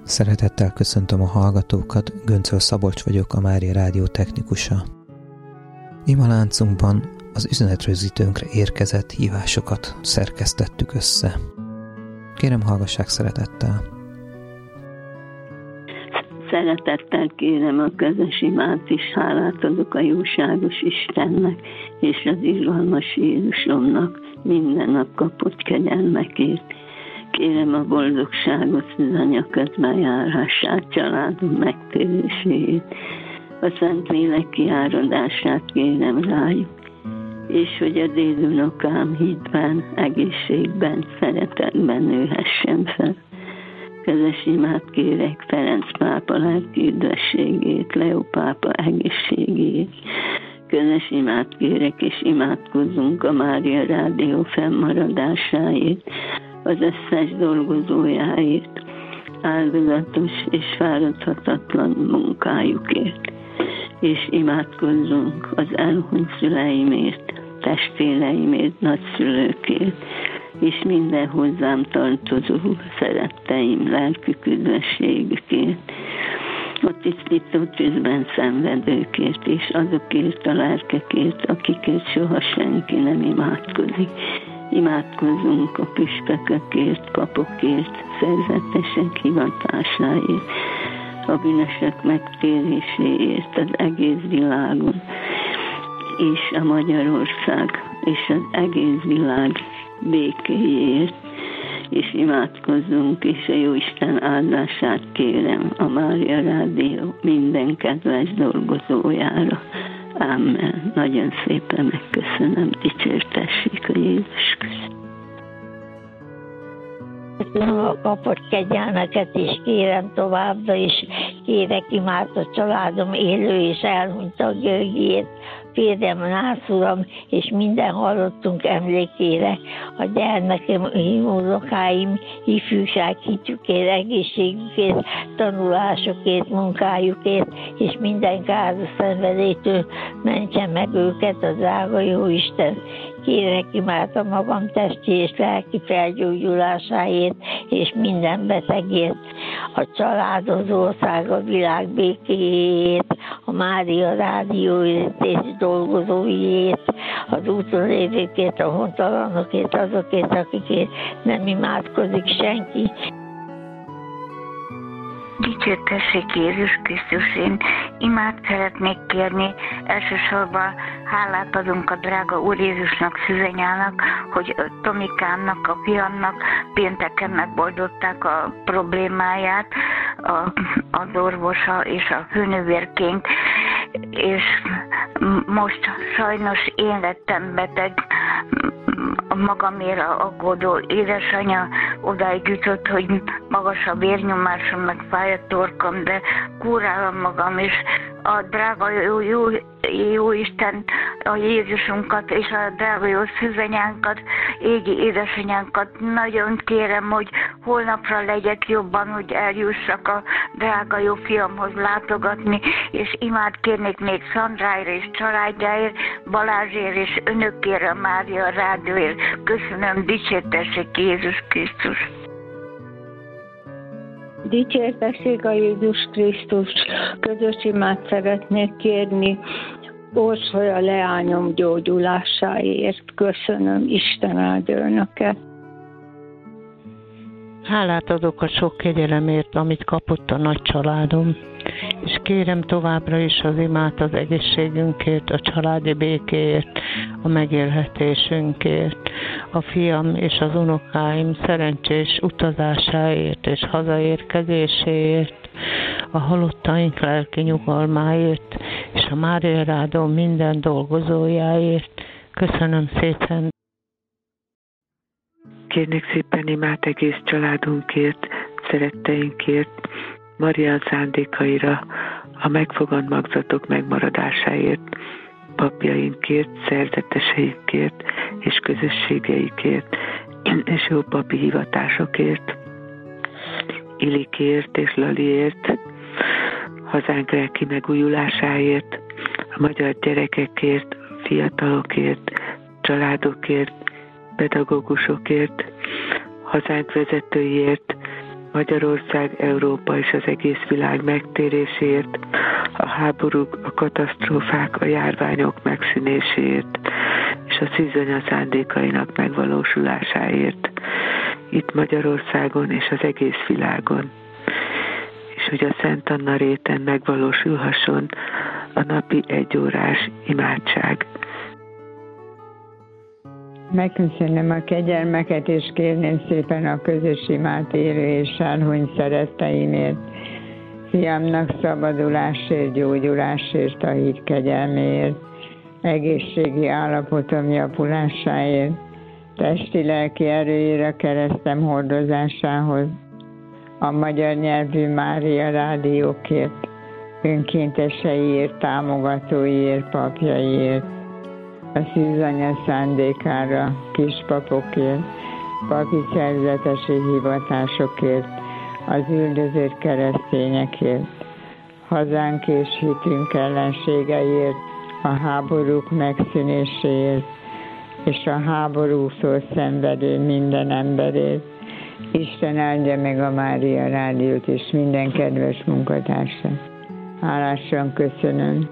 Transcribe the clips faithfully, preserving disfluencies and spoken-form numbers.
Szeretettel köszöntöm a hallgatókat, Göncöl Szabolcs vagyok, a Mária Rádió technikusa. Ima láncunkban az üzenetrögzítőnkre érkezett hívásokat szerkesztettük össze. Kérem, hallgassák szeretettel! Szeretettel kérem a közös imát is, hálát adok a jóságos Istennek és az irgalmas Jézusomnak minden nap kapott kegyelmekért. Kérem a boldogságot, az anya közbenjárását, családom megtéréséért, a Szentlélek kiáradását kérem rájuk, és hogy a dédunokám hitben, egészségben, szeretetben nőhessen fel. Közös imát kérek Ferenc pápa lelki üdvességét, Leó pápa egészségét. Közös imát kérek, és imádkozzunk a Mária Rádió fennmaradásáért, az összes dolgozójáért, áldozatos és fáradhatatlan munkájukért. És imádkozzunk az elhunyt szüleimért, testvéreimért, nagyszülőkért, és minden hozzám tartozó szeretteim lelkük üdvességükért, a tisztító tűzben szenvedőkért, és azokért a lelkekért, akikért soha senki nem imádkozik. Imádkozzunk a püspökökért, papokért, szerzetesek hivatásáért, a bűnösök megtéréséért az egész világon, és a Magyarország és az egész világ békéjét, és imádkozzunk, és a Jóisten áldását kérem a Mária Rádió minden kedves dolgozójára. Amen. Nagyon szépen megköszönöm, dicsértessék a Jézus Krisztus. Köszönöm a kapott kegyelmeket, és kérem továbbra is, kérek imát a családom élő és elhunyt tagjaiért, férjem, nászúram, és minden hallottunk emlékére, a gyermekem, unokáim, ifjúság hitükért, egészségükért, tanulásokért, munkájukért, és minden káros szenvedétől mentse meg őket a drága Jóisten. Kérek imát a magam testi és lelki felgyógyulásáért, és minden betegért, a család, az ország, a világ békéjét, a Mária Rádióért és dolgozóiért, az úton lévőkért, a hontalanokért, azokért, akikért nem imádkozik senki. Dicsértessék Jézus Krisztus, én imát szeretnék kérni, elsősorban hálát adunk a drága Úr Jézusnak, szűzanyának, hogy Tomikámnak, a fiamnak pénteken megoldották a problémáját, a, az orvosa és a főnővérkénk, és most sajnos én lettem beteg, magamért aggódó édesanyja odáig jutott, hogy magas a vérnyomásom, meg fáj a torkam, de kúrálom magam, és a drága jó, jó, jó Isten, a Jézusunkat és a drága jó szűzanyánkat, égi édesanyánkat nagyon kérem, hogy holnapra legyek jobban, hogy eljussak a drága jó fiamhoz látogatni, és imát kérnék még Szandráért és családjáért, Balázsért és önökért, a Mária Rádióért. Köszönöm, dicsértessék Jézus Krisztus! Dicsértessék a Jézus Krisztus, közös imát szeretnék kérni, Orsolya leányom gyógyulásáért. Köszönöm, Isten áldja önöket. Hálát adok a sok kegyelemért, amit kapott a nagy családom, és kérem továbbra is az imát az egészségünkért, a családi békéért, a megélhetésünkért, a fiam és az unokáim szerencsés utazásáért és hazaérkezéséért, a halottaink lelki nyugalmáért, és a Mária Rádió minden dolgozójáért. Köszönöm szépen! Kérnék szépen imát egész családunkért, szeretteinkért, Maria szándékaira, a megfogant magzatok megmaradásáért, papjainkért, szerzeteseinkért és közösségeikért, és jó papi hivatásokért, Ilikért és Laliért, hazánk lelki megújulásáért, a magyar gyerekekért, fiatalokért, családokért, pedagógusokért, hazánk vezetőiért, Magyarország, Európa és az egész világ megtérésért, a háborúk, a katasztrófák, a járványok megszűnéséért, és a szűzanya szándékainak megvalósulásáért, itt Magyarországon és az egész világon, és hogy a Szent Anna réten megvalósulhasson a napi egyórás imádság. Megköszönöm a kegyelmeket, és kérném szépen a közös imát élő és sárhony szeretteimért, fiamnak szabadulásért, gyógyulásért, a hit kegyelméért, egészségi állapotom javulásáért, testi-lelki erőjére a keresztem hordozásához, a magyar nyelvű Mária rádiókért, önkénteseiért, támogatóiért, papjaiért, a szűzanya szándékára, kispapokért, papi szerzetesi hivatásokért, az üldözött keresztényekért, hazánk és hitünk ellenségeiért, a háborúk megszűnéséért, és a háborútól szenvedő minden emberért. Isten áldja meg a Mária Rádiót és minden kedves munkatársat. Hálásan köszönöm.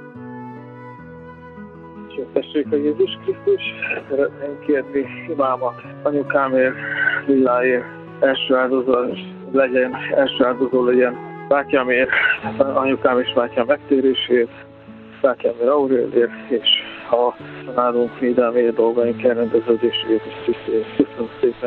Tessék a Jézus Krisztus, szeretném kérni imámat anyukámért, Lilláért, első áldozó legyen, első áldozó legyen, bátyámért, anyukám és bátyám megtérésért, bátyámért Aurélért, és a családunk védelmért, dolgaink elrendeződését és tisztét. Köszönöm szépen.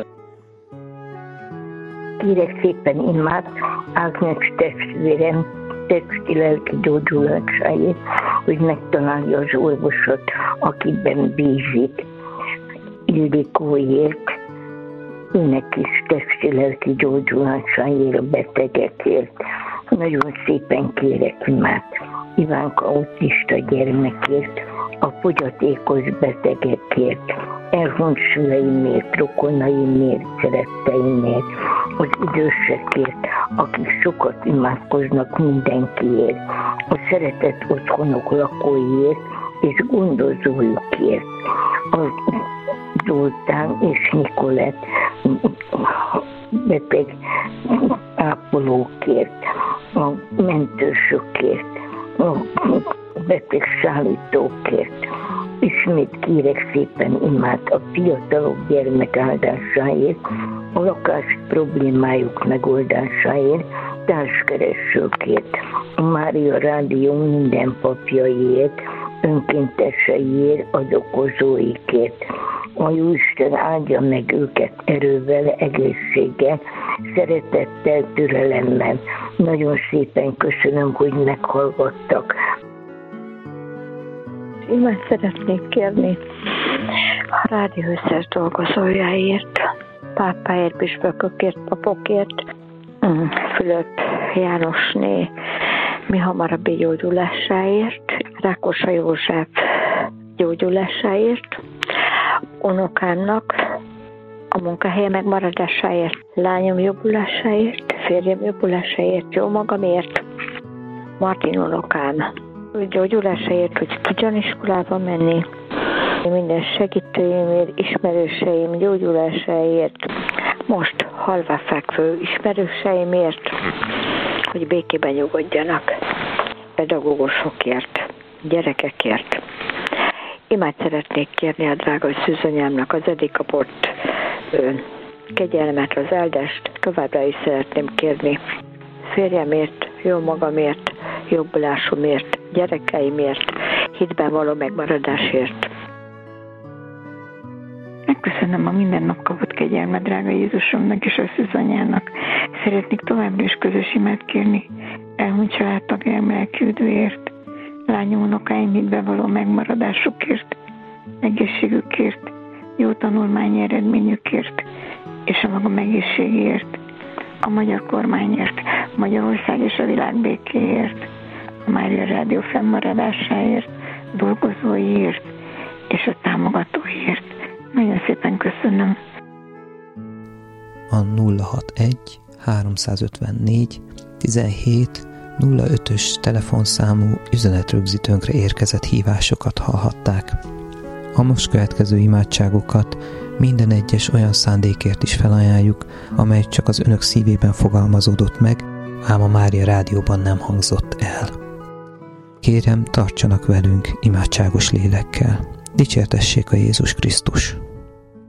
Kérek szépen imát Ágnes testvérem testi-lelki gyógyulásáért, hogy megtalálja az orvosot, akiben bízik. Ildikóért, őnek is testi-lelki gyógyulásáért, a betegekért. Nagyon szépen kérek imát Ivánka autista gyermekért, a fogyatékos betegekért, elhunyt szüleimért, rokonaimért, szeretteimért, az idősekért, akik sokat imádkoznak mindenkiért, a szeretett otthonok lakóiért és gondozójukért, a Zoltán és Nikolett beteg ápolókért, a mentősökért, a beteg szállítókért. Ismét kérek szépen imát a fiatalok gyermek áldásáért, a lakás problémájuk megoldásáért, társkeresőkért, a Mária Rádió minden papjaiért, önkénteseiért, adokozóikért. A Jóisten áldja meg őket erővel, egészséggel, szeretettel, türelemmel. Nagyon szépen köszönöm, hogy meghallgattak. Imát szeretnék kérni a rádió összes dolgozójáért, pápáért, püspökökért, papokért, Fülöp Jánosné mi hamarabbi gyógyulásáért, Rákosa József gyógyulásáért, unokámnak a munkahely megmaradásáért, lányom jobbulásáért, férjem jobbulásáért, jó magamért, Martin unokám gyógyulásáért, hogy tudjon iskolába menni, minden segítőimért, ismerőseim gyógyulásáért, most halva fekvő ismerőseimért, hogy békében nyugodjanak, pedagógusokért, gyerekekért. Imát szeretnék kérni a drága szűzanyámnak az eddig kapott ö, kegyelmet, az áldást, továbbra is szeretném kérni férjemért, jó magamért, jobbulásomért, gyerekeimért, hitben való megmaradásért. Megköszönöm a minden nap kapott kegyelmet, drága Jézusomnak és a szűzanyának. Szeretnék továbbra is közös imát kérni elhunyt családtagjaim elküldőért, lányom unokáim hitben való megmaradásukért, egészségükért, jó tanulmányi eredményükért és a magam egészségért, a magyar kormányért, Magyarország és a világ békéért, a Mária Rádió fennmaradásáért, dolgozóiért és a támogatóiért. Nagyon szépen köszönöm. A nulla hatvanegy háromszázötvennégy tizenhét nulla ötös telefonszámú üzenetrögzítőnkre érkezett hívásokat hallhatták. A most következő imádságokat minden egyes olyan szándékért is felajánljuk, amely csak az önök szívében fogalmazódott meg, ám a Mária Rádióban nem hangzott el. Kérem, tartsanak velünk imádságos lélekkel. Dicsértessék a Jézus Krisztus!